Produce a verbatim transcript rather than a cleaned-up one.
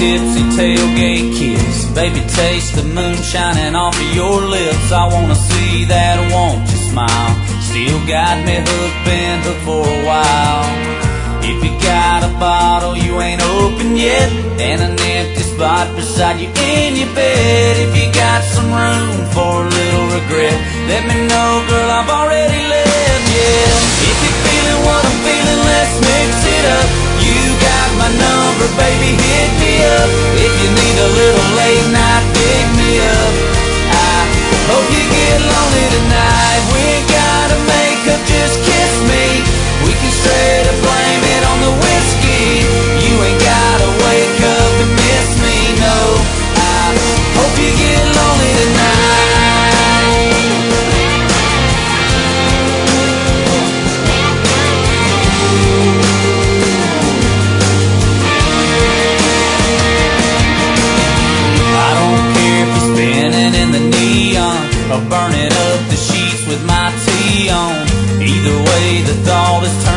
tipsy tailgate kiss. Baby, taste the moonshine off of your lips. I wanna see that, won't you smile? Still got me hooked, been hooked for a while. If you got a bottle you ain't opened yet, and an empty spot beside you in your bed, if you got some room for a little regret, let me know, girl, I've already left, yeah. If you're feeling what I'm feeling, let's mix it up. You got my number, baby, hit me up. If you need a little late night, pick me up. I hope you get lonely tonight. We ain't gotta make up, just kiss me. We can straight up blame it on the whiskey. You ain't gotta wake up and miss me, no. I hope you get lonely tonight. I don't care if you're spinning in the neon or burning up the sheets with my tea on. Either way, the thought is turning